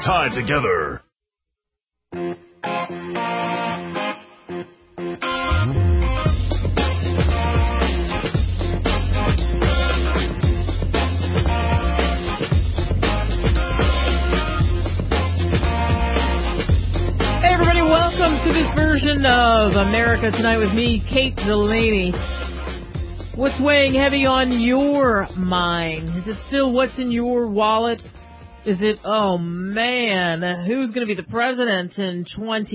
tied together. Welcome to this version of America Tonight with me, Kate Delaney. What's weighing heavy on your mind? Is it still what's in your wallet? Is it, oh man, who's going to be the president in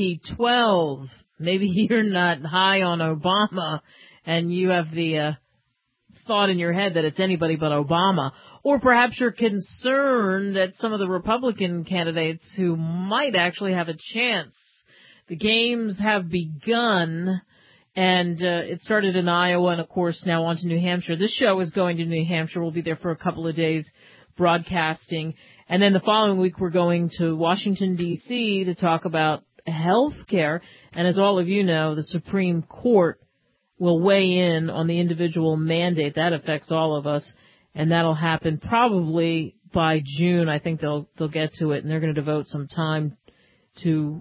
2012? Maybe you're not high on Obama and you have the thought in your head that it's anybody but Obama. Or perhaps you're concerned that some of the Republican candidates who might actually have a chance. The games have begun, and it started in Iowa and, of course, now on to New Hampshire. This show is going to New Hampshire. We'll be there for a couple of days broadcasting. And then the following week, we're going to Washington, D.C. to talk about health care. And as all of you know, the Supreme Court will weigh in on the individual mandate. That affects all of us, and that'll happen probably by June. I think they'll get to it, and they're going to devote some time to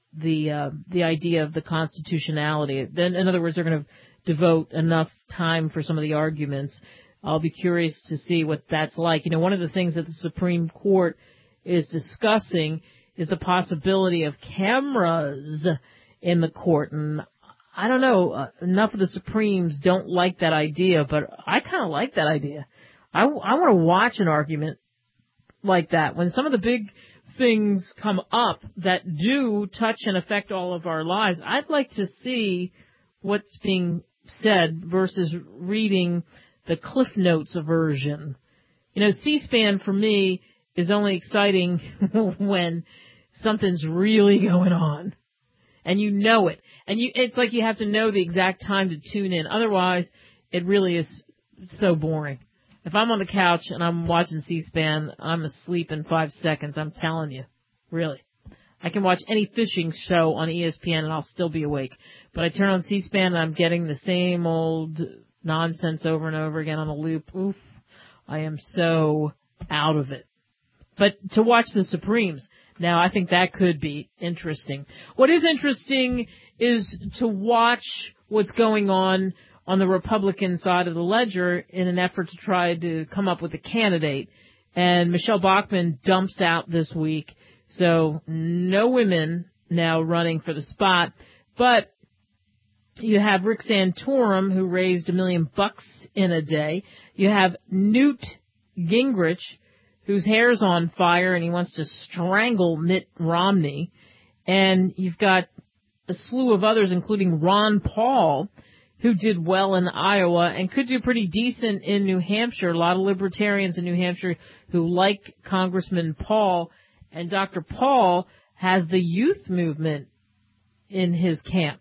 the idea of the constitutionality. Then, in other words, they're going to devote enough time for some of the arguments. I'll be curious to see what that's like. You know, one of the things that the Supreme Court is discussing is the possibility of cameras in the court. And I don't know, enough of the Supremes don't like that idea, but I kind of like that idea. I want to watch an argument like that. When some of the big things come up that do touch and affect all of our lives, I'd like to see what's being said versus reading the Cliff Notes version. You know, C-SPAN for me is only exciting when something's really going on. And you know it. And it's like you have to know the exact time to tune in. Otherwise, it really is so boring. If I'm on the couch and I'm watching C-SPAN, I'm asleep in 5 seconds, I'm telling you. Really. I can watch any fishing show on ESPN and I'll still be awake. But I turn on C-SPAN and I'm getting the same old nonsense over and over again on a loop. Oof. I am so out of it. But to watch the Supremes, now I think that could be interesting. What is interesting is to watch what's going on the Republican side of the ledger in an effort to try to come up with a candidate. And Michelle Bachmann dumps out this week, so no women now running for the spot. But you have Rick Santorum, who raised $1 million in a day. You have Newt Gingrich, whose hair's on fire and he wants to strangle Mitt Romney. And you've got a slew of others, including Ron Paul, who did well in Iowa and could do pretty decent in New Hampshire. A lot of libertarians in New Hampshire who like Congressman Paul. And Dr. Paul has the youth movement in his camp.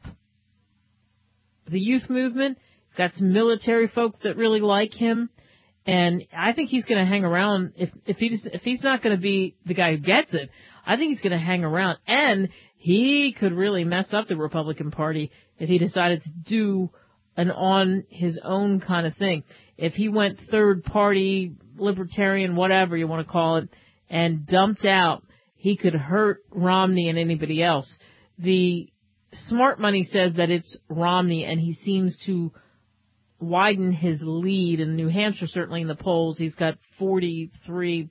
The youth movement, he's got some military folks that really like him. And I think he's going to hang around. If he's not going to be the guy who gets it, I think he's going to hang around. And he could really mess up the Republican Party if he decided to do an on his own kind of thing. If he went third party, libertarian, whatever you want to call it, and dumped out, he could hurt Romney and anybody else. The smart money says that it's Romney, and he seems to widen his lead in New Hampshire, certainly in the polls. He's got 43%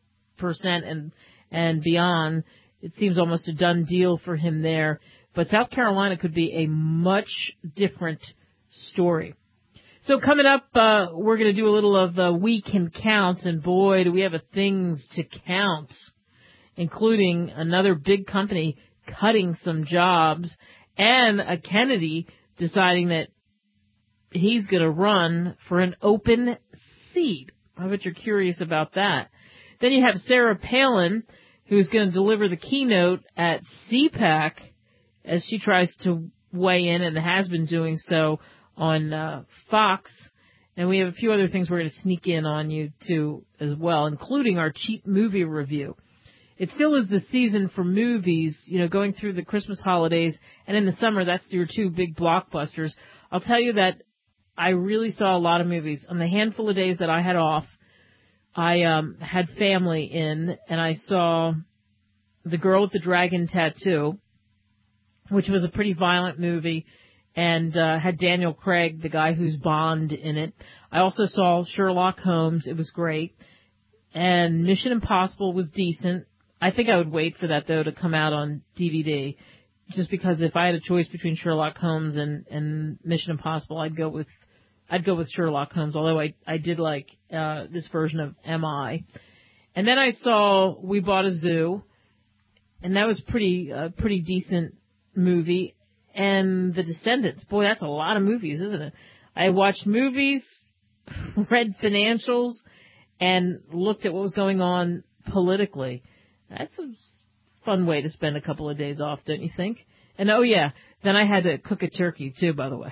and beyond. It seems almost a done deal for him there. But South Carolina could be a much different story. So coming up, we're going to do a little of the We Can Count, and boy, do we have a things to count, including another big company cutting some jobs and a Kennedy deciding that he's going to run for an open seat. I bet you're curious about that. Then you have Sarah Palin, who's going to deliver the keynote at CPAC as she tries to weigh in and has been doing so on Fox. And we have a few other things we're going to sneak in on you, too, as well, including our cheap movie review. It still is the season for movies, you know, going through the Christmas holidays, and in the summer, that's your two big blockbusters. I'll tell you that I really saw a lot of movies. On the handful of days that I had off, I had family in, and I saw The Girl with the Dragon Tattoo, which was a pretty violent movie and had Daniel Craig, the guy who's Bond, in it. I also saw Sherlock Holmes. It was great. And Mission Impossible was decent. I think I would wait for that, though, to come out on DVD, just because if I had a choice between Sherlock Holmes and Mission Impossible, I'd go with Sherlock Holmes, although I did like this version of MI. And then I saw We Bought a Zoo, and that was pretty decent movie. And The Descendants, boy, that's a lot of movies, isn't it? I watched movies, read financials, and looked at what was going on politically. That's a fun way to spend a couple of days off, don't you think? And oh yeah, then I had to cook a turkey too, by the way.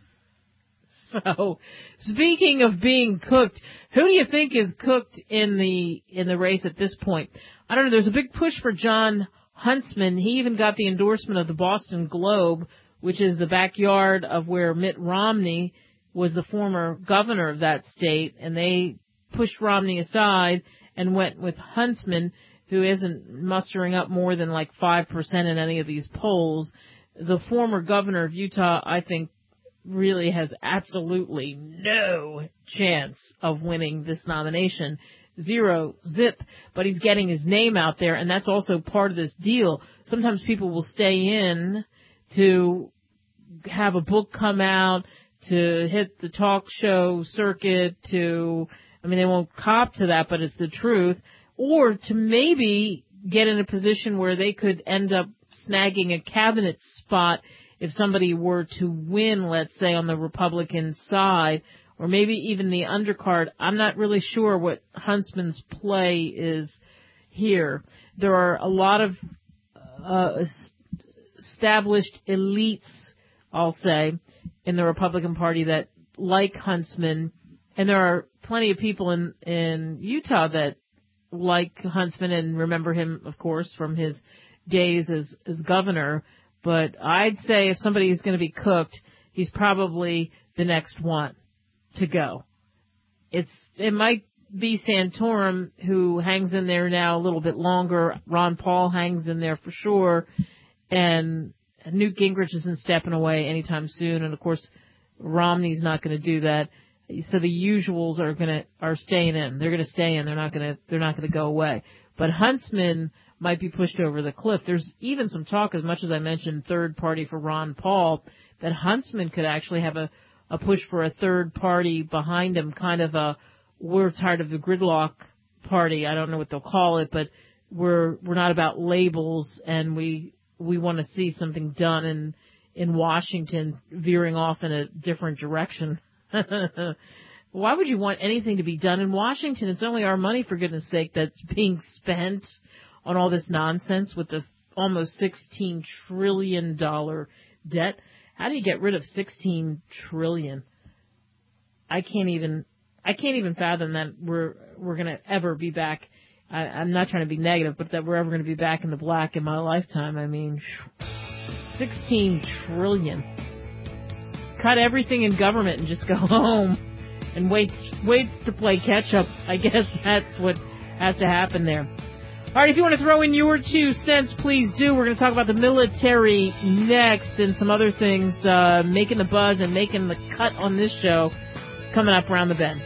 So, speaking of being cooked, who do you think is cooked in the race at this point? I don't know. There's a big push for Jon Huntsman. He even got the endorsement of the Boston Globe, which is the backyard of where Mitt Romney was the former governor of that state, and they pushed Romney aside and went with Huntsman, who isn't mustering up more than like 5% in any of these polls. The former governor of Utah, I think, really has absolutely no chance of winning this nomination. Zero, zip, but he's getting his name out there, and that's also part of this deal. Sometimes people will stay in to have a book come out, to hit the talk show circuit, they won't cop to that, but it's the truth, or to maybe get in a position where they could end up snagging a cabinet spot if somebody were to win, let's say, on the Republican side, or maybe even the undercard. I'm not really sure what Huntsman's play is here. There are a lot of established elites, I'll say, in the Republican Party that like Huntsman, and there are plenty of people in Utah that like Huntsman and remember him, of course, from his days as governor. But I'd say if somebody is going to be cooked, he's probably the next one to go. It might be Santorum, who hangs in there now a little bit longer. Ron Paul hangs in there for sure. And Newt Gingrich isn't stepping away anytime soon. And of course, Romney's not going to do that. So the usuals are staying in. They're going to stay in. They're not going to go away. But Huntsman might be pushed over the cliff. There's even some talk, as much as I mentioned third party for Ron Paul, that Huntsman could actually have a push for a third party behind him, kind of we're tired of the gridlock party. I don't know what they'll call it, but we're not about labels, and we want to see something done in Washington veering off in a different direction. Why would you want anything to be done in Washington? It's only our money, for goodness sake, that's being spent on all this nonsense with the almost $16 trillion debt. How do you get rid of $16 trillion? I can't even fathom that we're going to ever be back. I'm not trying to be negative, but that we're ever going to be back in the black in my lifetime. I mean, $16 trillion. Cut everything in government and just go home and wait to play catch up. I guess that's what has to happen there. All right, if you want to throw in your 2 cents, please do. We're going to talk about the military next and some other things making the buzz and making the cut on this show coming up around the bend.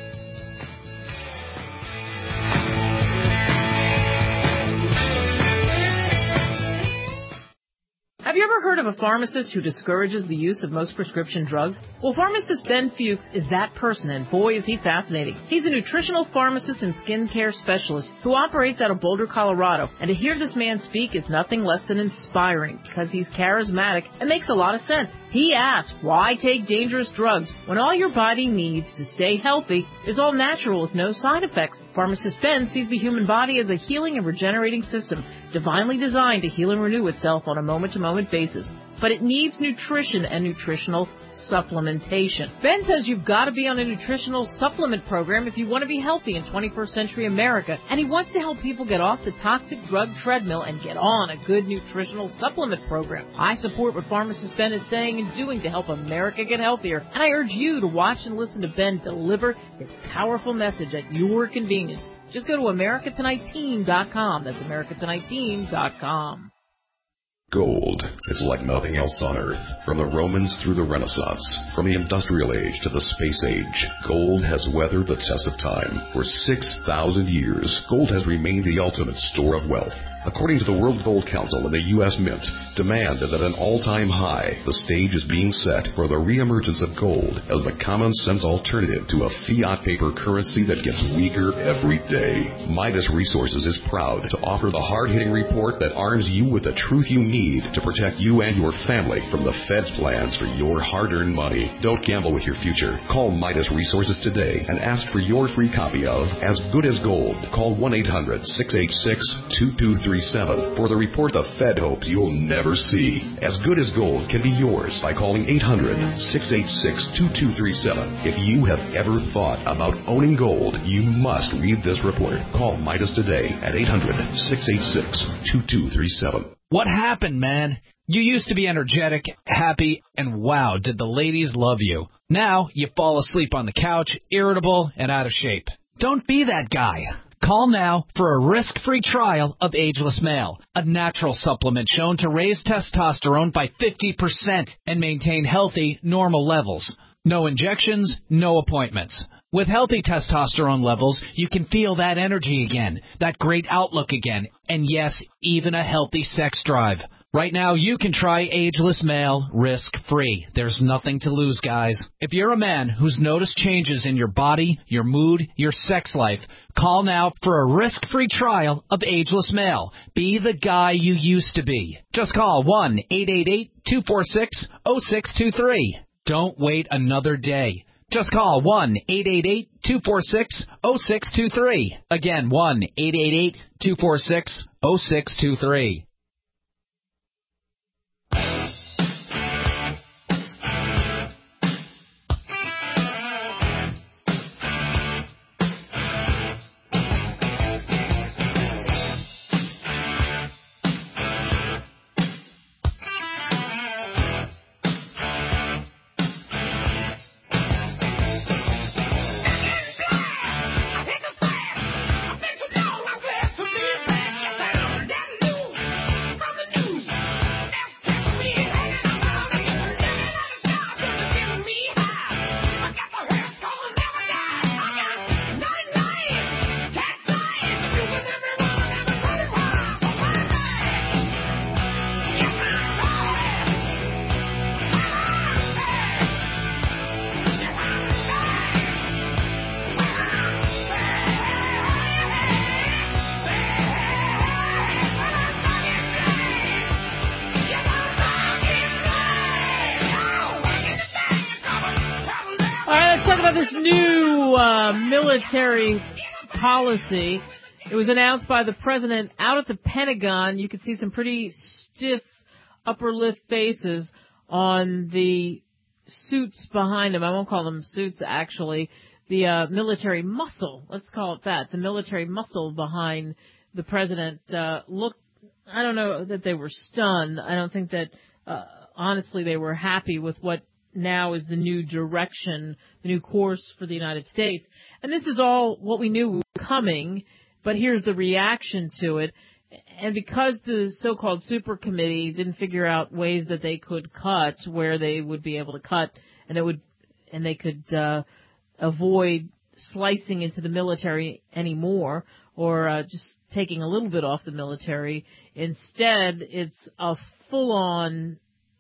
Have you ever heard of a pharmacist who discourages the use of most prescription drugs? Well, pharmacist Ben Fuchs is that person, and boy, is he fascinating. He's a nutritional pharmacist and skincare specialist who operates out of Boulder, Colorado, and to hear this man speak is nothing less than inspiring because he's charismatic and makes a lot of sense. He asks, why take dangerous drugs when all your body needs to stay healthy is all natural with no side effects? Pharmacist Ben sees the human body as a healing and regenerating system, divinely designed to heal and renew itself on a moment-to-moment basis. basis. But it needs nutrition and nutritional supplementation. Ben says you've got to be on a nutritional supplement program if you want to be healthy in 21st century America. And he wants to help people get off the toxic drug treadmill and get on a good nutritional supplement program. I support what pharmacist Ben is saying and doing to help America get healthier. And I urge you to watch and listen to Ben deliver his powerful message at your convenience. Just go to AmericaTonightTeam.com. That's AmericaTonightTeam.com. Gold is like nothing else on Earth. From the Romans through the Renaissance, from the Industrial Age to the Space Age, gold has weathered the test of time. For 6,000 years, gold has remained the ultimate store of wealth. According to the World Gold Council and the U.S. Mint, demand is at an all-time high. The stage is being set for the reemergence of gold as the common-sense alternative to a fiat paper currency that gets weaker every day. Midas Resources is proud to offer the hard-hitting report that arms you with the truth you need to protect you and your family from the Fed's plans for your hard-earned money. Don't gamble with your future. Call Midas Resources today and ask for your free copy of As Good as Gold. Call 1-800-686-2237 for the report the Fed hopes you'll never see. As Good as Gold can be yours by calling 800-686-2237. If you have ever thought about owning gold, you must read this report. Call Midas today at 800-686-2237. What happened, man? You used to be energetic, happy, and wow, did the ladies love you. Now you fall asleep on the couch, irritable, and out of shape. Don't be that guy. Call now for a risk-free trial of Ageless Male, a natural supplement shown to raise testosterone by 50% and maintain healthy, normal levels. No injections, no appointments. With healthy testosterone levels, you can feel that energy again, that great outlook again, and yes, even a healthy sex drive. Right now, you can try Ageless Male risk-free. There's nothing to lose, guys. If you're a man who's noticed changes in your body, your mood, your sex life, call now for a risk-free trial of Ageless Male. Be the guy you used to be. Just call 1-888-246-0623. Don't wait another day. Just call 1-888-246-0623. Again, 1-888-246-0623. This new military policy. It was announced by the president out at the Pentagon. You could see some pretty stiff upper lip faces on the suits behind him. I won't call them suits, actually. The military muscle, let's call it that. The military muscle behind the president looked, I don't know that they were stunned. I don't think that, honestly, they were happy with what now is the new direction, the new course for the United States. And this is all what we knew was coming, but here's the reaction to it. And because the so-called super committee didn't figure out ways that they could cut, where they would be able to cut, and they could avoid slicing into the military anymore, or just taking a little bit off the military. Instead, it's a full-on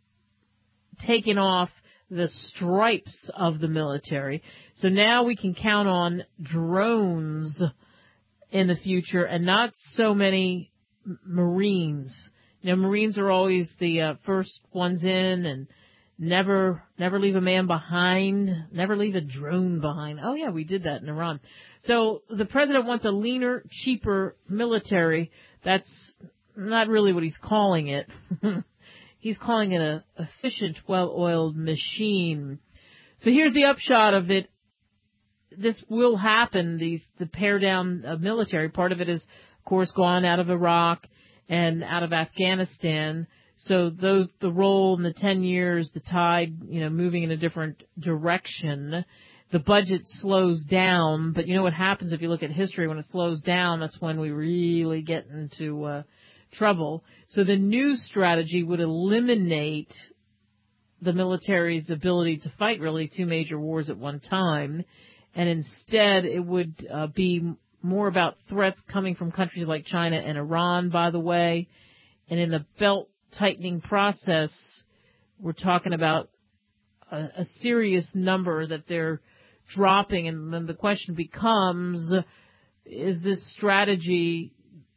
taking off the stripes of the military. So now we can count on drones in the future and not so many Marines. You know, Marines are always the first ones in, and never leave a man behind, never leave a drone behind. Oh yeah, we did that in Iran. So the president wants a leaner, cheaper military. That's not really what he's calling it. he's calling it a efficient, well-oiled machine. So here's the upshot of it. This will happen, the pare down of military. Part of it is, of course, gone out of Iraq and out of Afghanistan. So the role in the 10 years, the tide, moving in a different direction. The budget slows down, but you know what happens if you look at history? When it slows down, that's when we really get into trouble. So the new strategy would eliminate the military's ability to fight really two major wars at one time. And instead, it would be more about threats coming from countries like China and Iran, by the way. And in the belt-tightening process, we're talking about a serious number that they're dropping. And then the question becomes, is this strategy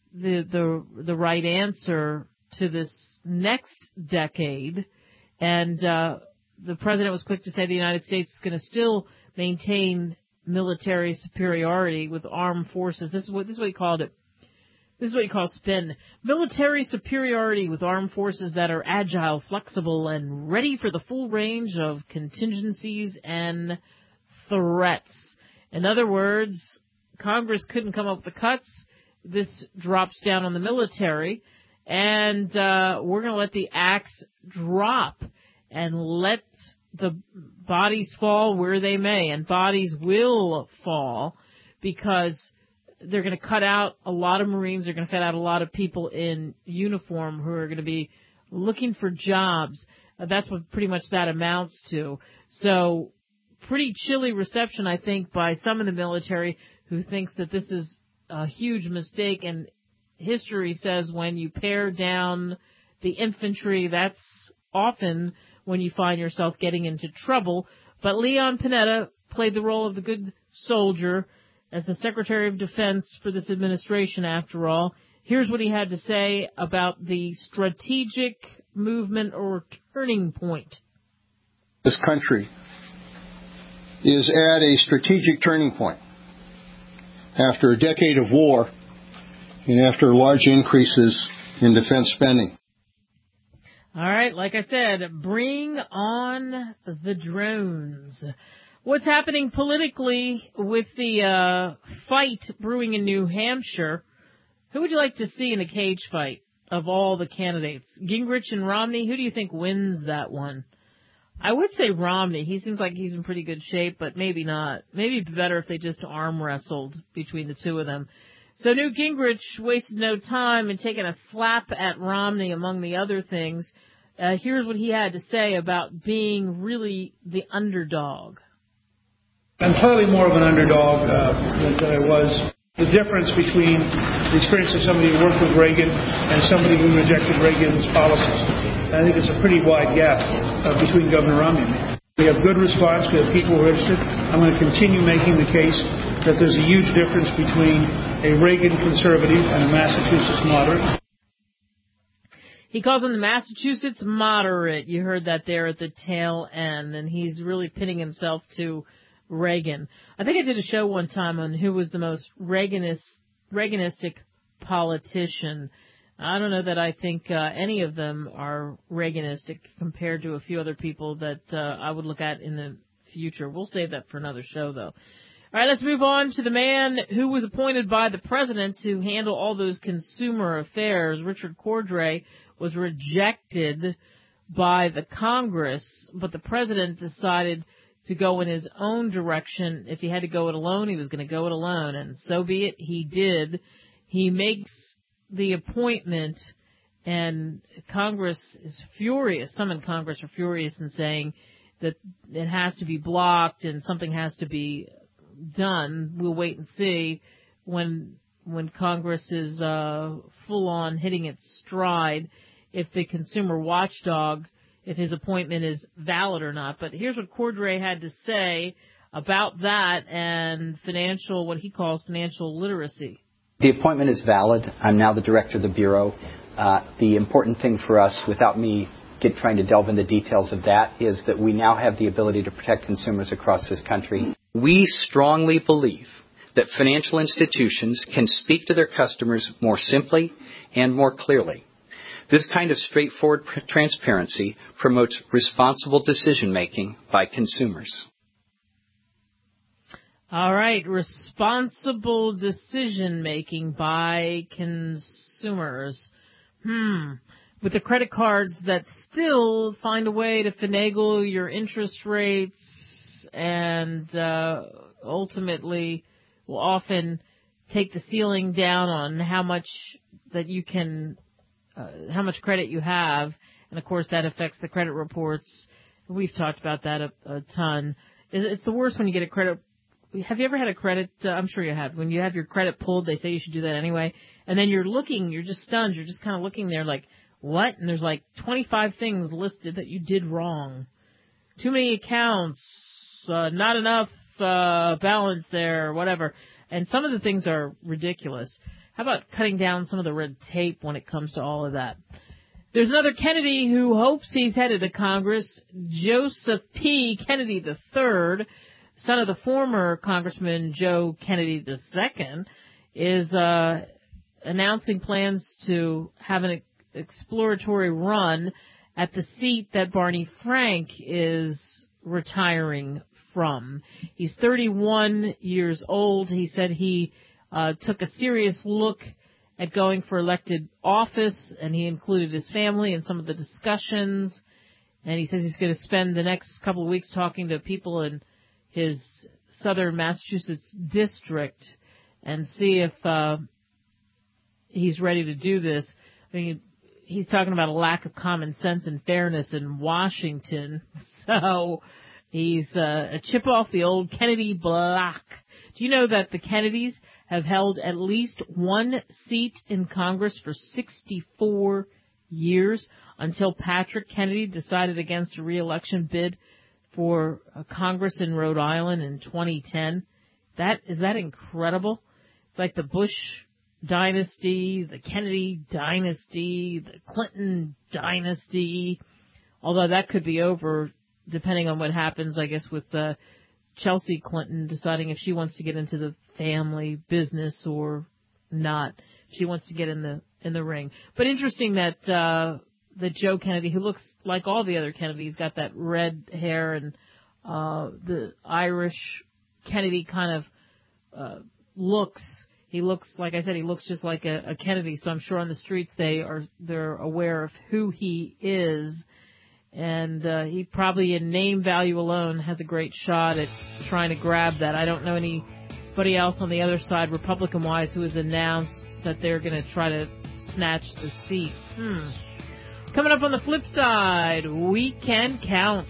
the right answer to this next decade? And the president was quick to say the United States is going to still maintain military superiority with armed forces. This is what he called it. This is what he calls spin. Military superiority with armed forces that are agile, flexible, and ready for the full range of contingencies and threats. In other words, Congress couldn't come up with the cuts. This drops down on the military, and we're going to let the axe drop and let the bodies fall where they may, and bodies will fall because they're going to cut out a lot of Marines. They're going to cut out a lot of people in uniform who are going to be looking for jobs. That's what pretty much that amounts to. So pretty chilly reception, I think, by some in the military who thinks that this is a huge mistake. And history says when you pare down the infantry, that's often when you find yourself getting into trouble. But Leon Panetta played the role of the good soldier as the Secretary of Defense for this administration, after all. Here's what he had to say about the strategic movement or turning point. This country is at a strategic turning point. After a decade of war and after large increases in defense spending. All right, like I said, bring on the drones. What's happening politically with the fight brewing in New Hampshire? Who would you like to see in a cage fight of all the candidates? Gingrich and Romney? Who do you think wins that one? I would say Romney. He seems like he's in pretty good shape, but maybe not. Maybe it'd be better if they just arm wrestled between the two of them. So Newt Gingrich wasted no time in taking a slap at Romney, among the other things. Here's what he had to say about being really the underdog. I'm clearly more of an underdog than I was. The difference between the experience of somebody who worked with Reagan and somebody who rejected Reagan's policies. I think it's a pretty wide gap between Governor Romney and me. We have good response. We have people who are interested. I'm going to continue making the case that there's a huge difference between a Reagan conservative and a Massachusetts moderate. He calls him the Massachusetts moderate. You heard that there at the tail end, and he's really pitting himself to Reagan. I think I did a show one time on who was the most Reaganistic politician. I don't know that I think any of them are Reaganistic compared to a few other people that I would look at in the future. We'll save that for another show, though. All right, let's move on to the man who was appointed by the president to handle all those consumer affairs. Richard Cordray was rejected by the Congress, but the president decided to go in his own direction. If he had to go it alone, he was going to go it alone, and so be it. He did. He makes the appointment, and Congress is furious. Some in Congress are furious and saying that it has to be blocked and something has to be done. We'll wait and see when Congress is full on hitting its stride if the consumer watchdog, if his appointment is valid or not. But here's what Cordray had to say about that and what he calls financial literacy. The appointment is valid. I'm now the director of the Bureau. The important thing for us, without me trying to delve into details of that, is that we now have the ability to protect consumers across this country. We strongly believe that financial institutions can speak to their customers more simply and more clearly. This kind of straightforward transparency promotes responsible decision-making by consumers. All right, responsible decision-making by consumers. With the credit cards that still find a way to finagle your interest rates and ultimately will often take the ceiling down on how much that you can, how much credit you have, and of course that affects the credit reports. We've talked about that a ton. It's the worst when you get a credit. Have you ever had a credit? I'm sure you have. When you have your credit pulled, they say you should do that anyway, and then you're just stunned. You're just kind of looking there like, what? And there's like 25 things listed that you did wrong. Too many accounts, not enough balance there, whatever. And some of the things are ridiculous. How about cutting down some of the red tape when it comes to all of that? There's another Kennedy who hopes he's headed to Congress. Joseph P. Kennedy III, son of the former Congressman Joe Kennedy II, is announcing plans to have an exploratory run at the seat that Barney Frank is retiring from. He's 31 years old. He said he took a serious look at going for elected office, and he included his family in some of the discussions. And he says he's going to spend the next couple of weeks talking to people in his southern Massachusetts district and see if he's ready to do this. I mean, he's talking about a lack of common sense and fairness in Washington. So he's a chip off the old Kennedy block. Do you know that the Kennedys have held at least one seat in Congress for 64 years until Patrick Kennedy decided against a re-election bid for Congress in Rhode Island in 2010? Is that incredible? It's like the Bush dynasty, the Kennedy dynasty, the Clinton dynasty, although that could be over depending on what happens, I guess, with Chelsea Clinton deciding if she wants to get into the family business or not. She wants to get in the ring. But interesting that Joe Kennedy, who looks like all the other Kennedys, got that red hair and the Irish Kennedy kind of looks. He looks, like I said, he looks just like a Kennedy. So I'm sure on the streets they're aware of who he is. And he probably, in name value alone, has a great shot at trying to grab that. I don't know anybody else on the other side, Republican-wise, who has announced that they're going to try to snatch the seat. Coming up on the flip side, we can count.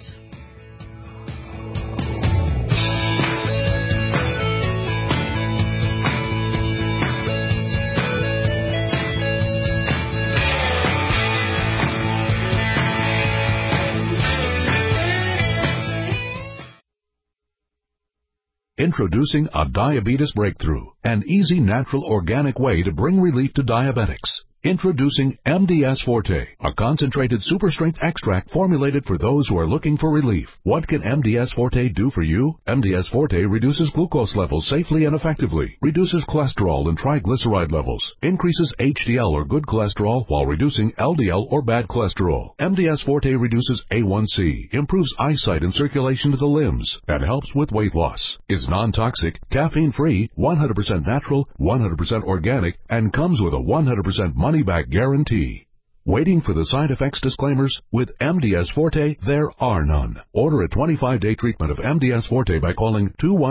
Introducing a diabetes breakthrough, an easy, natural, organic way to bring relief to diabetics. Introducing MDS Forte, a concentrated super-strength extract formulated for those who are looking for relief. What can MDS Forte do for you? MDS Forte reduces glucose levels safely and effectively, reduces cholesterol and triglyceride levels, increases HDL or good cholesterol while reducing LDL or bad cholesterol. MDS Forte reduces A1C, improves eyesight and circulation to the limbs, and helps with weight loss. Is non-toxic, caffeine-free, 100% natural, 100% organic, and comes with a 100% money-back guarantee. Waiting for the side effects disclaimers? With MDS Forte, there are none. Order a 25-day treatment of MDS Forte by calling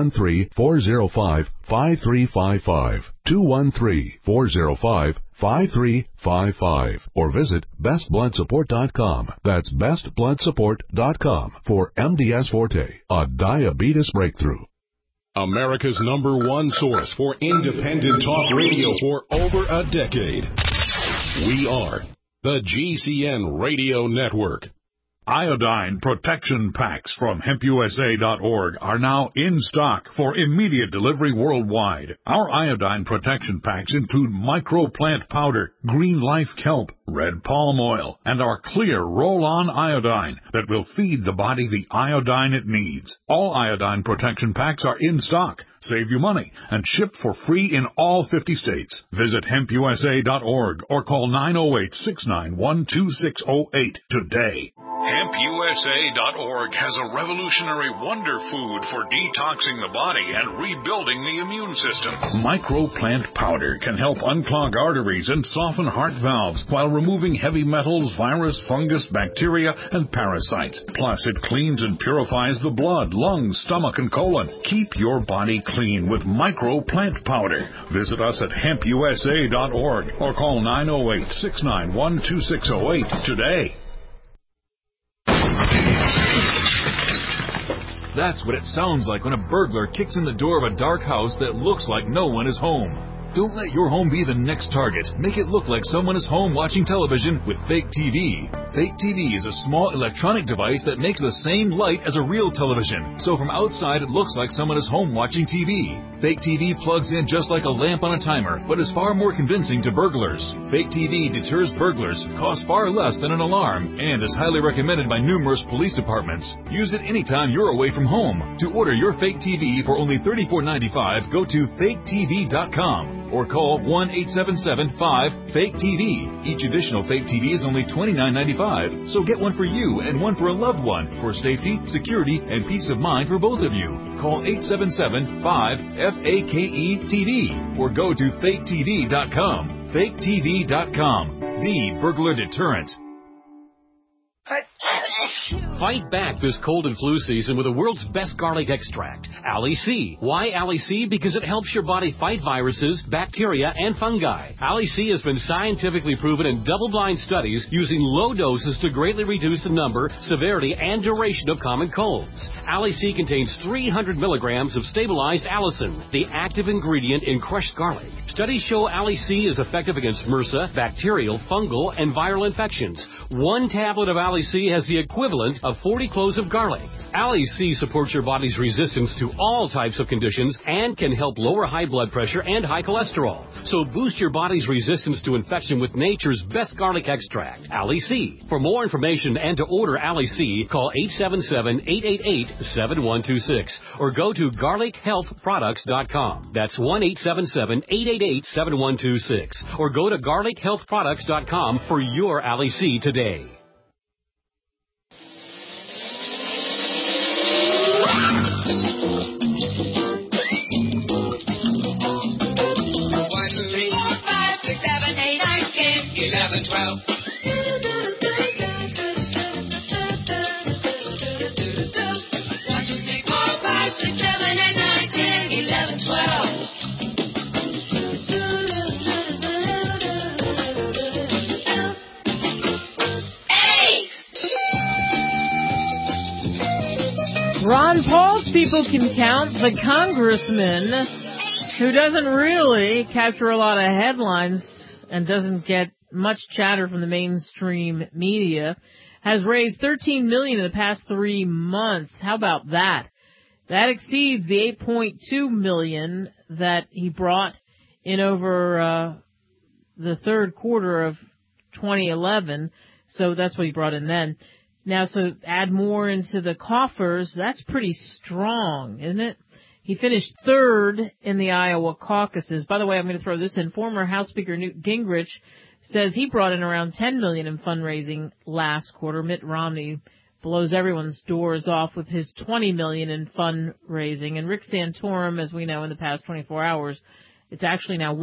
213-405-5355, 213-405-5355, or visit bestbloodsupport.com. That's bestbloodsupport.com for MDS Forte, a diabetes breakthrough. America's #1 source for independent talk radio for over a decade. We are the GCN Radio Network. Iodine protection packs from HempUSA.org are now in stock for immediate delivery worldwide. Our iodine protection packs include microplant powder, green life kelp, red palm oil, and our clear roll-on iodine that will feed the body the iodine it needs. All iodine protection packs are in stock. Save you money and shipped for free in all 50 states. Visit HempUSA.org or call 908-691-2608 today. HempUSA.org has a revolutionary wonder food for detoxing the body and rebuilding the immune system. Microplant powder can help unclog arteries and soften heart valves while removing heavy metals, virus, fungus, bacteria, and parasites. Plus, it cleans and purifies the blood, lungs, stomach, and colon. Keep your body clean with Microplant powder. Visit us at HempUSA.org or call 908-691-2608 today. That's what it sounds like when a burglar kicks in the door of a dark house that looks like no one is home. Don't let your home be the next target. Make it look like someone is home watching television with Fake TV. Fake TV is a small electronic device that makes the same light as a real television. So from outside, it looks like someone is home watching TV. Fake TV plugs in just like a lamp on a timer, but is far more convincing to burglars. Fake TV deters burglars, costs far less than an alarm, and is highly recommended by numerous police departments. Use it anytime you're away from home. To order your Fake TV for only $34.95, go to faketv.com. or call 1-877-5-FAKE-TV. Each additional Fake TV is only $29.95, so get one for you and one for a loved one for safety, security, and peace of mind for both of you. Call 877-5-FAKE-TV or go to faketv.com. faketv.com, the burglar deterrent. Fight back this cold and flu season with the world's best garlic extract, Ali C. Why Ali C? Because it helps your body fight viruses, bacteria, and fungi. Ali C has been scientifically proven in double-blind studies using low doses to greatly reduce the number, severity, and duration of common colds. Ali C contains 300 milligrams of stabilized allicin, the active ingredient in crushed garlic. Studies show Ali C is effective against MRSA, bacterial, fungal, and viral infections. One tablet of Ali C has the equivalent of 40 cloves of garlic. Ali C supports your body's resistance to all types of conditions and can help lower high blood pressure and high cholesterol. So boost your body's resistance to infection with nature's best garlic extract, Ali C. For more information and to order Ali C, call 877-888-7126 or go to garlichealthproducts.com. That's 1-877-888-7126 or go to garlichealthproducts.com for your Ali C today. Ron Paul's people can count, the congressman who doesn't really capture a lot of headlines and doesn't get much chatter from the mainstream media, has raised $13 million in the past 3 months. How about that? That exceeds the $8.2 million that he brought in over the third quarter of 2011. So that's what he brought in then. Now, so add more into the coffers, that's pretty strong, isn't it? He finished third in the Iowa caucuses. By the way, I'm going to throw this in. Former House Speaker Newt Gingrich says he brought in around $10 million in fundraising last quarter. Mitt Romney blows everyone's doors off with his $20 million in fundraising. And Rick Santorum, as we know, in the past 24 hours, it's actually now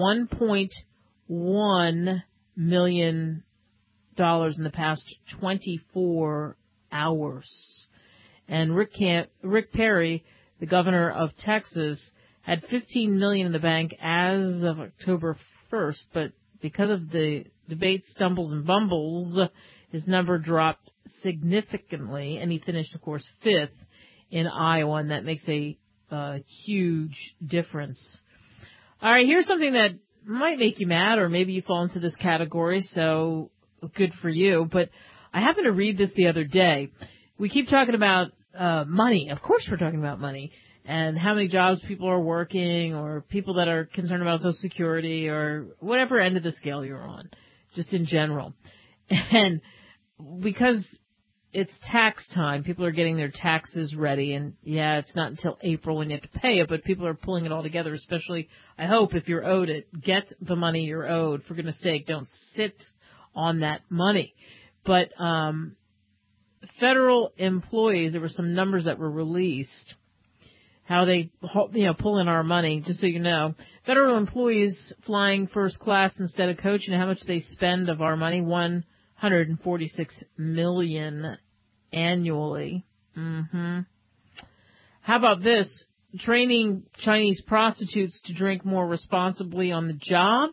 $1.1 million in the past 24 hours. And Rick Perry, the governor of Texas, had $15 million in the bank as of October 1st, but because of the debate stumbles and bumbles, his number dropped significantly, and he finished, of course, 5th in Iowa, and that makes a huge difference. All right, here's something that might make you mad, or maybe you fall into this category, so good for you. But I happened to read this the other day. We keep talking about money. Of course we're talking about money and how many jobs people are working or people that are concerned about Social Security or whatever end of the scale you're on, just in general. And because it's tax time, people are getting their taxes ready. And, yeah, it's not until April when you have to pay it, but people are pulling it all together, especially, I hope, if you're owed it. Get the money you're owed. For goodness sake, don't sit on that money. But federal employees, there were some numbers that were released, how they, pull in our money, just so you know. Federal employees flying first class instead of coach, you know how much they spend of our money? $146 million annually. How about this? Training Chinese prostitutes to drink more responsibly on the job?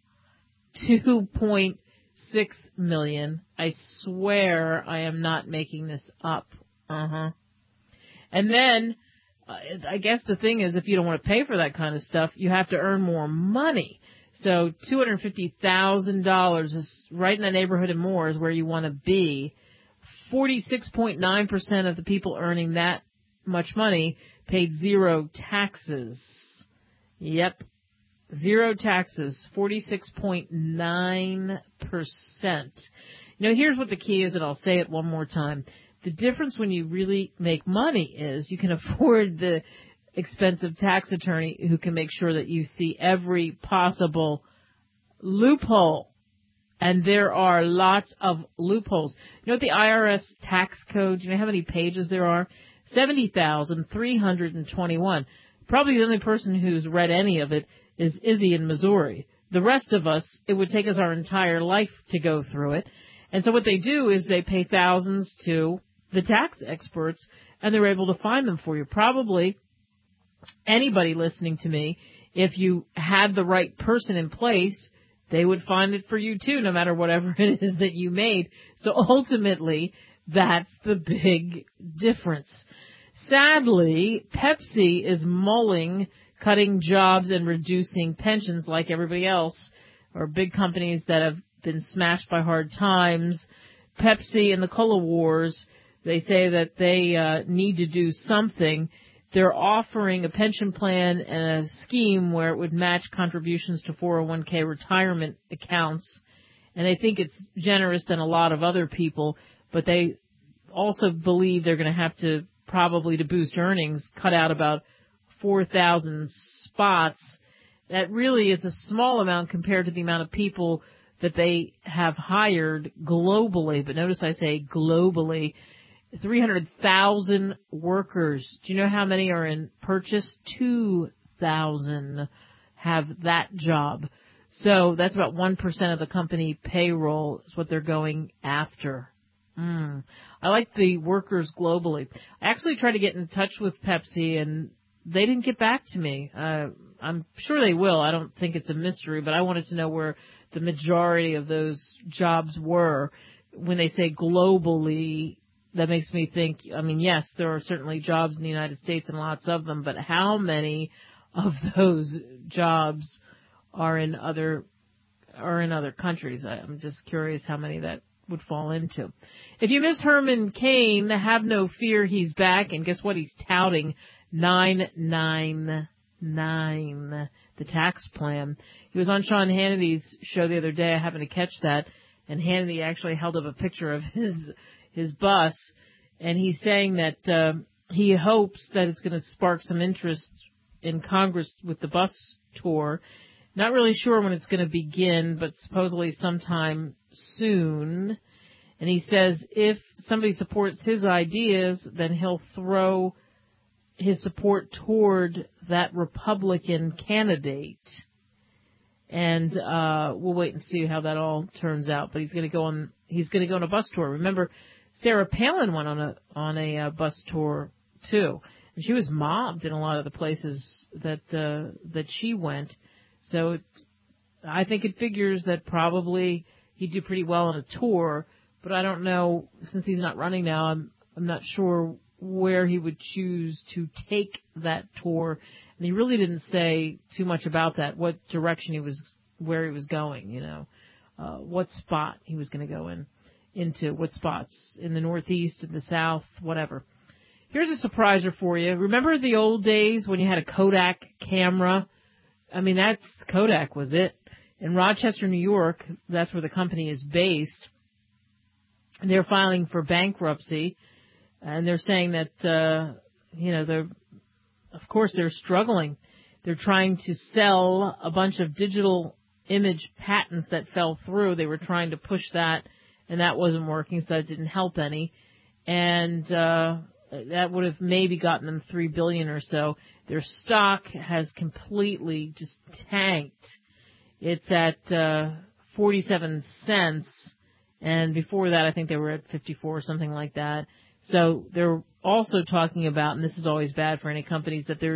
$2.6 million. I swear I am not making this up. And then, I guess the thing is, if you don't want to pay for that kind of stuff, you have to earn more money. So $250,000 is right in the neighborhood and more is where you want to be. 46.9% of the people earning that much money paid zero taxes. Yep. Zero taxes. 46.9%. Here's what the key is, and I'll say it one more time. The difference when you really make money is you can afford the expensive tax attorney who can make sure that you see every possible loophole. And there are lots of loopholes. You know what the IRS tax code, you know how many pages there are? 70,321. Probably the only person who's read any of it is Izzy in Missouri. The rest of us, it would take us our entire life to go through it. And so what they do is they pay thousands to the tax experts, and they're able to find them for you. Probably anybody listening to me, if you had the right person in place, they would find it for you too, no matter whatever it is that you made. So ultimately, that's the big difference. Sadly, Pepsi is mulling cutting jobs and reducing pensions like everybody else, or big companies that have been smashed by hard times. Pepsi and the Cola Wars, they say that they need to do something. They're offering a pension plan and a scheme where it would match contributions to 401k retirement accounts. And they think it's generous than a lot of other people, but they also believe they're going to have to, probably to boost earnings, cut out about 4,000 spots. That really is a small amount compared to the amount of people that they have hired globally. But notice I say globally. 300,000 workers. Do you know how many are in purchase? 2,000 have that job. So that's about 1% of the company payroll is what they're going after. I like the workers globally. I actually tried to get in touch with Pepsi, and they didn't get back to me. I'm sure they will. I don't think it's a mystery, but I wanted to know where the majority of those jobs were. When they say globally, that makes me think, yes, there are certainly jobs in the United States and lots of them, but how many of those jobs are in other countries? I'm just curious how many that would fall into. If you miss Herman Cain, have no fear, he's back, and guess what? He's touting 999, the tax plan. He was on Sean Hannity's show the other day. I happened to catch that, and Hannity actually held up a picture of his bus, and he's saying that he hopes that it's going to spark some interest in Congress with the bus tour. Not really sure when it's going to begin, but supposedly sometime soon. And he says if somebody supports his ideas, then he'll throw his support toward that Republican candidate. And we'll wait and see how that all turns out. But he's going to go on a bus tour. Remember, Sarah Palin went on a bus tour too, and she was mobbed in a lot of the places that she went. So I think it figures that probably he'd do pretty well on a tour. But I don't know, since he's not running now, I'm not sure where he would choose to take that tour. And he really didn't say too much about that, what direction where he was going, what spot he was going to go in. into what spots in the Northeast, in the South, whatever. Here's a surpriser for you. Remember the old days when you had a Kodak camera? I mean, Kodak was it. In Rochester, New York, that's where the company is based. They're filing for bankruptcy, and they're saying that, they're struggling. They're trying to sell a bunch of digital image patents that fell through. They were trying to push that, and that wasn't working, so that didn't help any. And that would have maybe gotten them $3 billion or so. Their stock has completely just tanked. It's at 47 cents, and before that I think they were at 54 or something like that. So they're also talking about, and this is always bad for any companies, that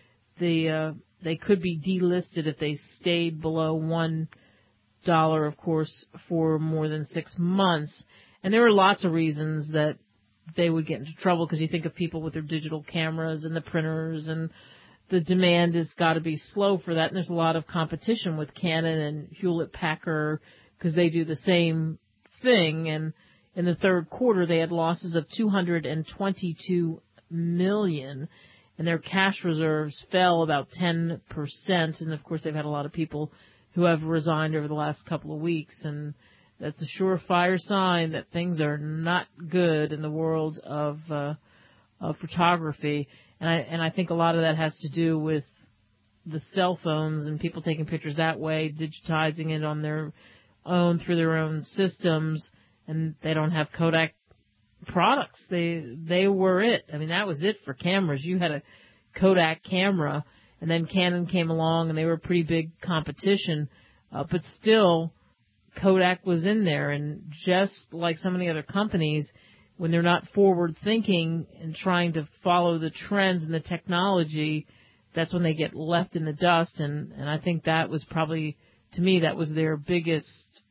they could be delisted if they stayed below $1, of course, for more than 6 months. And there are lots of reasons that they would get into trouble, because you think of people with their digital cameras and the printers, and the demand has got to be slow for that. And there's a lot of competition with Canon and Hewlett-Packard because they do the same thing. And in the third quarter, they had losses of $222 million, and their cash reserves fell about 10%. And, of course, they've had a lot of people who have resigned over the last couple of weeks, and that's a surefire sign that things are not good in the world of photography. And I think a lot of that has to do with the cell phones and people taking pictures that way, digitizing it on their own through their own systems, and they don't have Kodak products. They were it. I mean, that was it for cameras. You had a Kodak camera, and then Canon came along, and they were a pretty big competition, but still Kodak was in there. And just like so many other companies, when they're not forward-thinking and trying to follow the trends and the technology, that's when they get left in the dust. And I think that was probably, to me, that was their biggest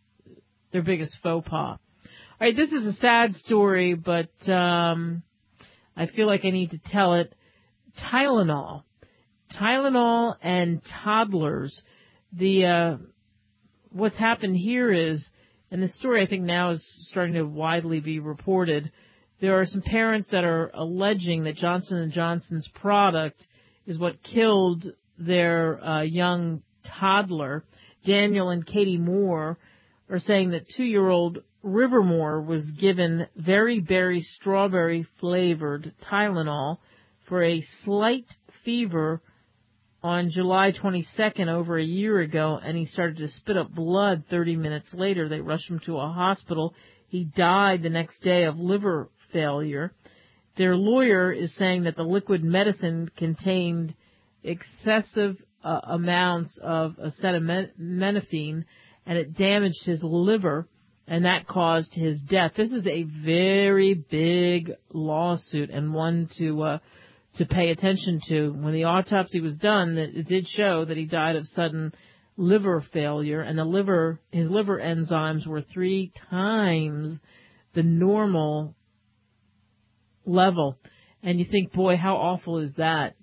faux pas. All right, this is a sad story, but I feel like I need to tell it. Tylenol and toddlers. What's happened here is, and the story I think now is starting to widely be reported, there are some parents that are alleging that Johnson & Johnson's product is what killed their young toddler. Daniel and Katie Moore are saying that 2-year-old Rivermore was given very berry strawberry flavored Tylenol for a slight fever on July 22nd, over a year ago, and he started to spit up blood 30 minutes later. They rushed him to a hospital. He died the next day of liver failure. Their lawyer is saying that the liquid medicine contained excessive amounts of acetaminophen, and it damaged his liver, and that caused his death. This is a very big lawsuit, and one to pay attention to. When the autopsy was done, it did show that he died of sudden liver failure, and his liver enzymes were 3 times the normal level. And you think, boy, how awful is that?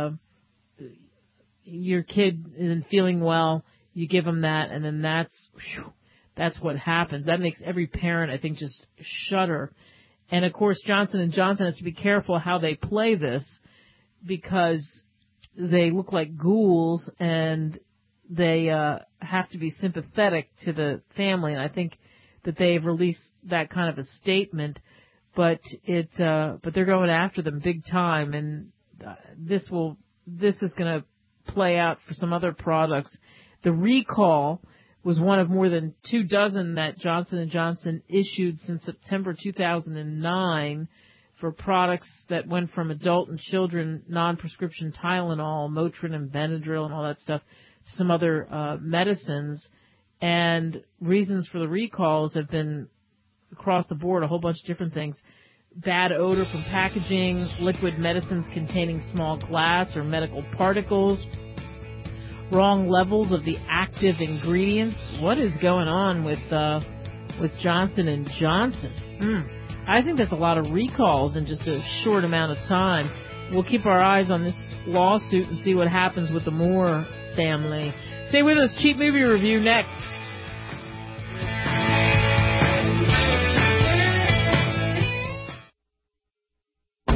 Your kid isn't feeling well, you give him that, and then that's what happens. That makes every parent, I think, just shudder. And, of course, Johnson & Johnson has to be careful how they play this, because they look like ghouls, and they have to be sympathetic to the family. And I think that they've released that kind of a statement, but they're going after them big time, and this is going to play out for some other products. The recall was one of more than 24 that Johnson & Johnson issued since September 2009 for products that went from adult and children non-prescription Tylenol, Motrin and Benadryl and all that stuff to some other medicines. And reasons for the recalls have been across the board, a whole bunch of different things. Bad odor from packaging, liquid medicines containing small glass or medical particles, wrong levels of the active ingredients. What is going on with Johnson & Johnson? I think that's a lot of recalls in just a short amount of time. We'll keep our eyes on this lawsuit and see what happens with the Moore family. Stay with us. Cheap Movie Review next.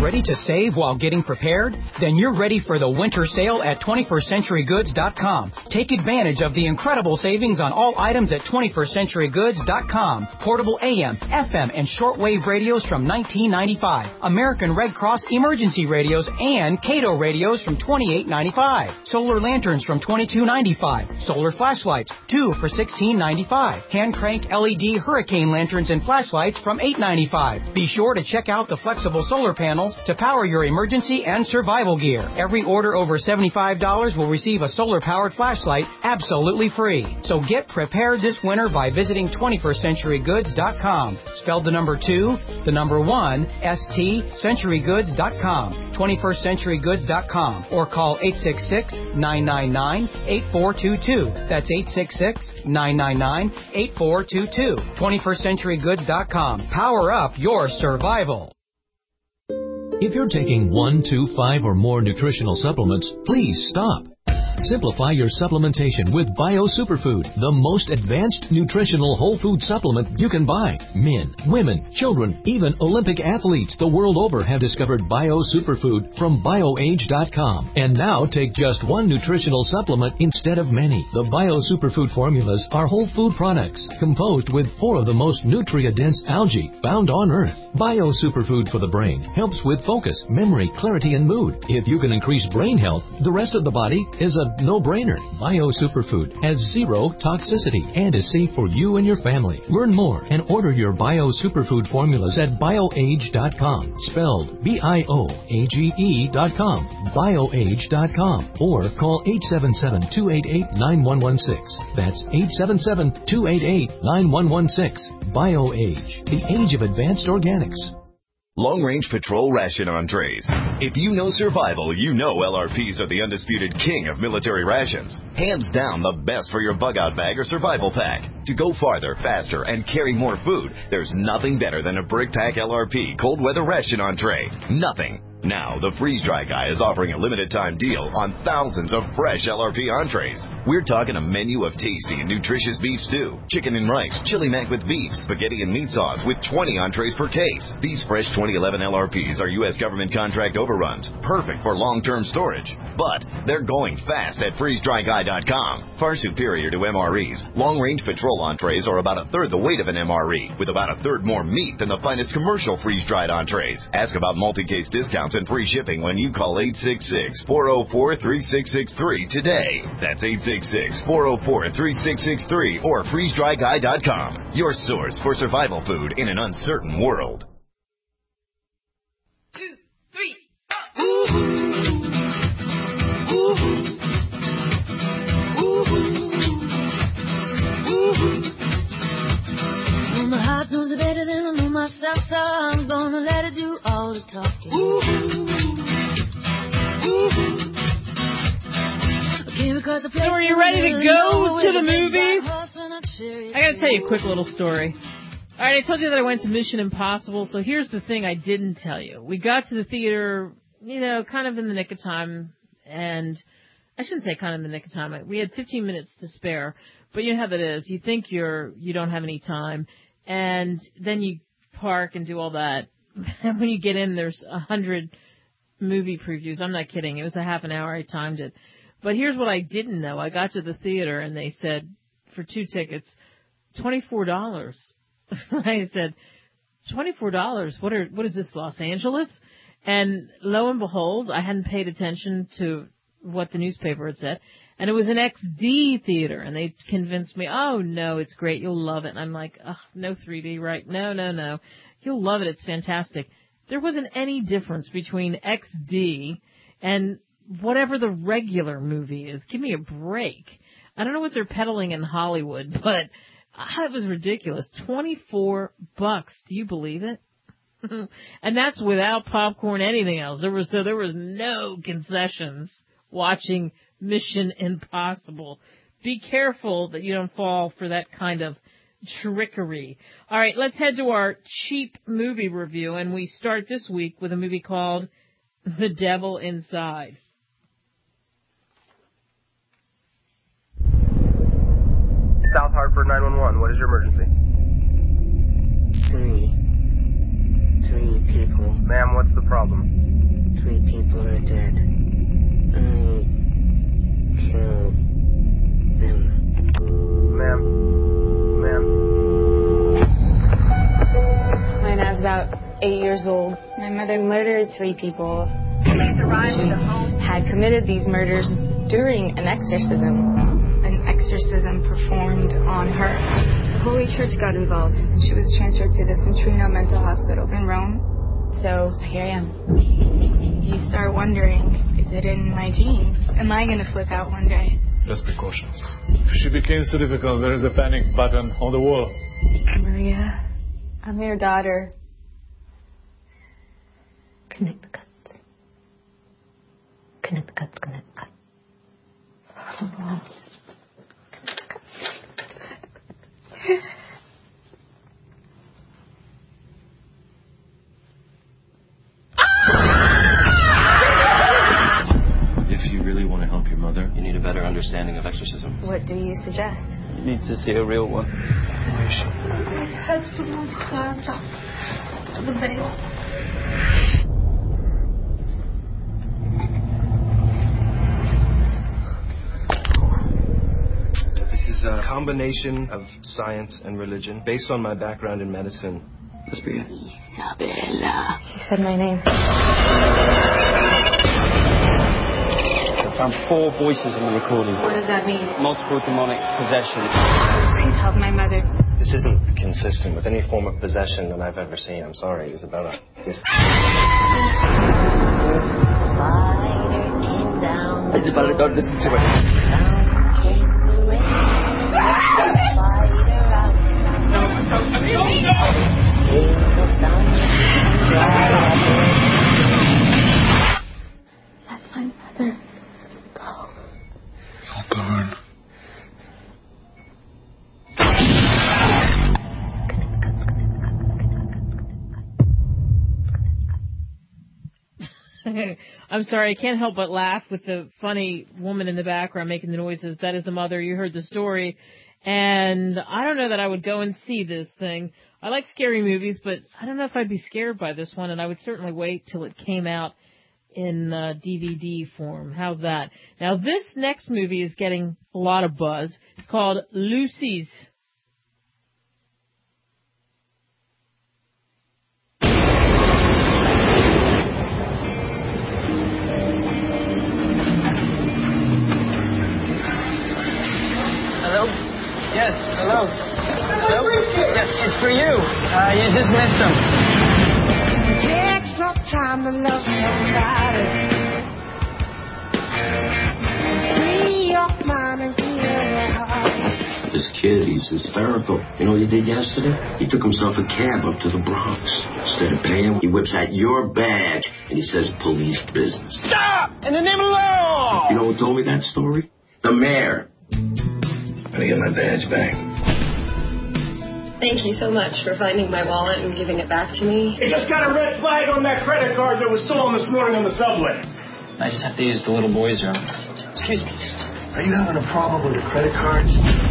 Ready to save while getting prepared? Then you're ready for the winter sale at 21stCenturyGoods.com. Take advantage of the incredible savings on all items at 21stCenturyGoods.com. Portable AM, FM, and shortwave radios from $19.95. American Red Cross emergency radios and Cato radios from $28.95. Solar lanterns from $22.95. Solar flashlights, 2 for $16.95. Hand crank LED hurricane lanterns and flashlights from $8.95. Be sure to check out the flexible solar panels to power your emergency and survival gear. Every order over $75 will receive a solar-powered flashlight absolutely free. So get prepared this winter by visiting 21stCenturyGoods.com. Spelled the number 2, the number 1, STCenturygoods.com. 21stCenturyGoods.com. Or call 866-999-8422. That's 866-999-8422. 21stCenturyGoods.com. Power up your survival. If you're taking 1, 2, 5, or more nutritional supplements, please stop. Simplify your supplementation with Bio Superfood, the most advanced nutritional whole food supplement you can buy. Men, women, children, even Olympic athletes the world over have discovered Bio Superfood from BioAge.com. And now take just one nutritional supplement instead of many. The Bio Superfood formulas are whole food products composed with 4 of the most nutrient-dense algae found on Earth. Bio Superfood for the brain helps with focus, memory, clarity, and mood. If you can increase brain health, the rest of the body is a no-brainer. Bio Superfood has 0 toxicity and is safe for you and your family. Learn more and order your Bio Superfood formulas at BioAge.com, spelled BIOAGE.com, BioAge.com, or call 877-288-9116. That's 877-288-9116. BioAge, the age of advanced organics. Long Range Patrol Ration Entrees. If you know survival, you know LRPs are the undisputed king of military rations. Hands down the best for your bug-out bag or survival pack. To go farther, faster, and carry more food, there's nothing better than a Brick Pack LRP cold weather ration entree. Nothing. Now, the Freeze Dry Guy is offering a limited-time deal on thousands of fresh LRP entrees. We're talking a menu of tasty and nutritious beef stew, chicken and rice, chili mac with beef, spaghetti and meat sauce with 20 entrees per case. These fresh 2011 LRPs are U.S. government contract overruns, perfect for long-term storage. But they're going fast at freezedryguy.com. Far superior to MREs, long-range patrol entrees are about a third the weight of an MRE, with about a third more meat than the finest commercial freeze-dried entrees. Ask about multi-case discounts and free shipping when you call 866-404-3663 today. That's 866-404-3663 or freezedryguy.com. Your source for survival food in an uncertain world. 2, 3, ooh. Ooh. Ooh. Ooh. Well, my heart knows it better than I know myself, so I'm gonna let it do all the talking. Ooh. So are you ready to go to the movies? I gotta tell you a quick little story. Alright, I told you that I went to Mission Impossible, so here's the thing I didn't tell you. We got to the theater, kind of in the nick of time, and I shouldn't say kind of in the nick of time. We had 15 minutes to spare, but you know how that is. You think you don't have any time, and then you park and do all that. And when you get in, there's 100 movie previews. I'm not kidding. It was a half an hour. I timed it. But here's what I didn't know. I got to the theater, and they said, for 2 tickets, $24. I said, $24? What is this, Los Angeles? And lo and behold, I hadn't paid attention to what the newspaper had said. And it was an XD theater, and they convinced me, oh, no, it's great. You'll love it. And I'm like, oh, no 3D, right? No. You'll love it. It's fantastic. There wasn't any difference between XD and whatever the regular movie is. Give me a break. I don't know what they're peddling in Hollywood, but it was ridiculous. $24. Do you believe it? And that's without popcorn, anything else. There was no concessions watching Mission Impossible. Be careful that you don't fall for that kind of trickery. All right, let's head to our cheap movie review, and we start this week with a movie called The Devil Inside. South Hartford 911, what is your emergency? 3 people. Ma'am, what's the problem? about 8 years old. My mother murdered 3 people. Police arrived at the home. Had committed these murders during an exorcism. An exorcism performed on her. The Holy Church got involved, and she was transferred to the Centrino Mental Hospital in Rome. So here I am. You start wondering, is it in my genes? Am I going to flip out one day? Just precautions. If she becomes too difficult, there is a panic button on the wall. Maria, I'm your daughter. Connect the cuts. Connect the cuts, connect the cuts. If you really want to help your mother, you need a better understanding of exorcism. What do you suggest? You need to see a real one. Where is she? My husband was climbed up to the base. This is a combination of science and religion based on my background in medicine. Let's begin. Isabella. She said my name. I found 4 voices on the recordings. What does that mean? Multiple demonic possessions. Please help my mother. This isn't consistent with any form of possession that I've ever seen. I'm sorry, Isabella. Isabella, don't listen to it. Let my mother go. You'll burn. I'm sorry, I can't help but laugh with the funny woman in the background making the noises. That is the mother. You heard the story. And I don't know that I would go and see this thing. I like scary movies, but I don't know if I'd be scared by this one, and I would certainly wait till it came out in DVD form. How's that? Now, this next movie is getting a lot of buzz. It's called Lucy's. Hello? Yes, hello. Hello? Yes, it's for you. You just missed him. It takes some time to love somebody. Free your mind and clear your heart. This kid, he's hysterical. You know what he did yesterday? He took himself a cab up to the Bronx. Instead of paying, he whips out your badge and he says police business. Stop! In the name of the law! You know who told me that story? The mayor. Let me get my badge back. Thank you so much for finding my wallet and giving it back to me. You just got a red flag on that credit card that was stolen this morning on the subway. I just have to use the little boy's room. Excuse me. Are you having a problem with your credit cards?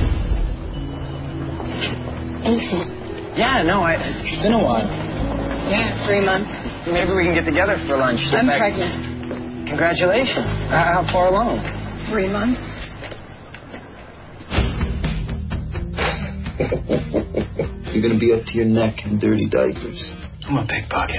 Innocent. Yeah, no, it's been a while. Yeah, 3 months. Maybe we can get together for lunch. I'm pregnant. Congratulations. How far along? 3 months. You're gonna be up to your neck in dirty diapers. I'm a pickpocket.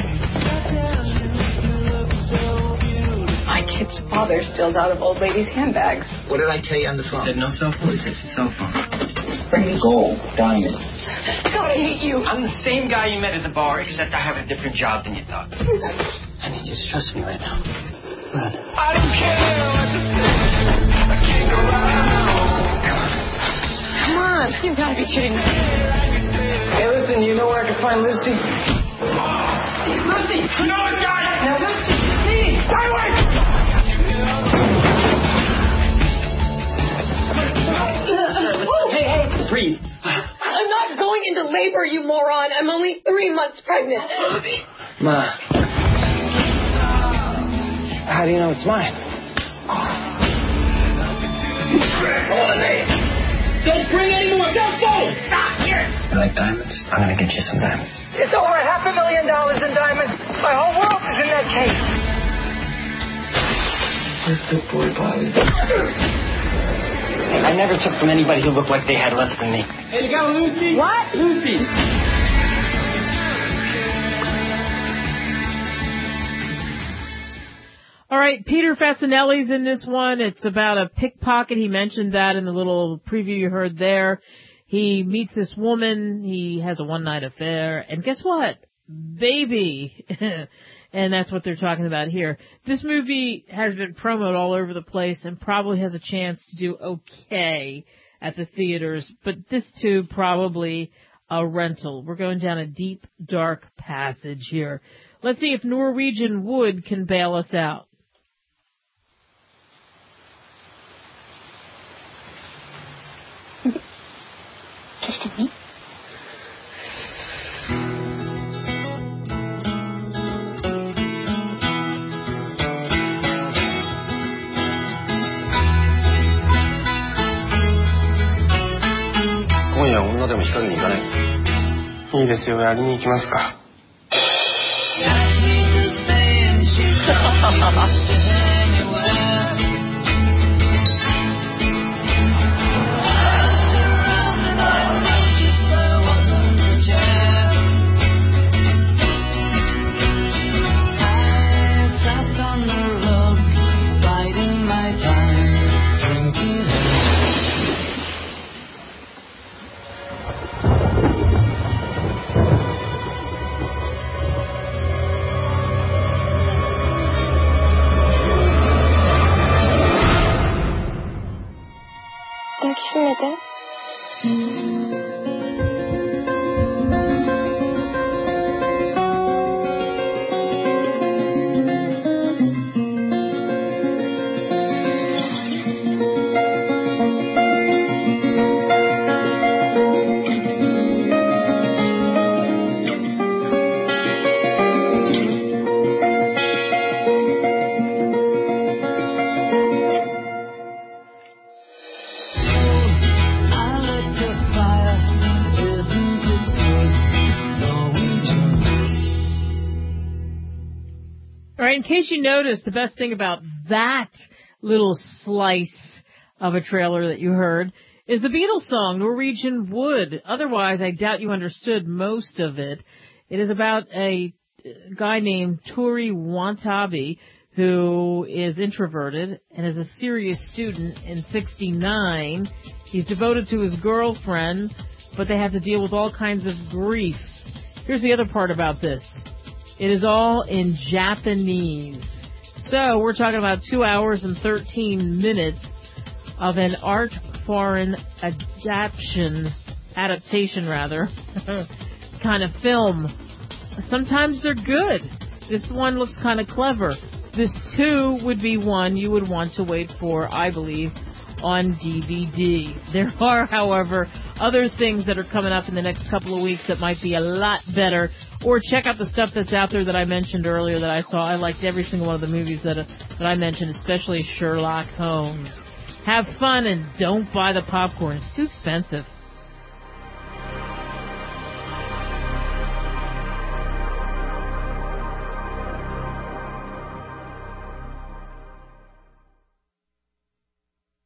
My kid's father steals out of old ladies' handbags. What did I tell you on the phone? You said no cell phone? He said cell phone. Bring me gold, diamond. God, I hate you. I'm the same guy you met at the bar, except I have a different job than you thought. I need you to trust me right now. I don't care what to say. I can't go around. Come on. You've got to be kidding me. Hey, listen, you know where I can find Lucy? Lucy! You know this guy! Now, Lucy, please! Stay away! Hey, breathe. I'm not going into labor, you moron. I'm only 3 months pregnant. Ma. How do you know it's mine? Don't bring any more cell phones! Stop here! You like diamonds? I'm gonna get you some diamonds. It's over $500,000 in diamonds. My whole world is in that case. Good boy, Bobby. I never took from anybody who looked like they had less than me. Hey, you got Lucy? What? Lucy! right, Peter Fasinelli's in this one. It's about a pickpocket. He mentioned that in the little preview you heard there. He meets this woman. He has a one-night affair. And guess what? Baby. And that's what they're talking about here. This movie has been promoted all over the place and probably has a chance to do okay at the theaters. But this, too, probably a rental. We're going down a deep, dark passage here. Let's see if Norwegian Wood can bail us out. Just a me. 今夜女でも日陰に行かない？いいですよ、やりに行きますか。 抱きしめて。 In case you noticed, the best thing about that little slice of a trailer that you heard is the Beatles song, Norwegian Wood. Otherwise, I doubt you understood most of it. It is about a guy named Tori Wantabi who is introverted and is a serious student in 69. He's devoted to his girlfriend, but they have to deal with all kinds of grief. Here's the other part about this. It is all in Japanese. So we're talking about 2 hours and 13 minutes of an art foreign adaptation kind of film. Sometimes they're good. This one looks kind of clever. This too would be one you would want to wait for, I believe, on DVD. There are, however, other things that are coming up in the next couple of weeks that might be a lot better. Or check out the stuff that's out there that I mentioned earlier that I saw. I liked every single one of the movies that I mentioned, especially Sherlock Holmes. Have fun and don't buy the popcorn. It's too expensive.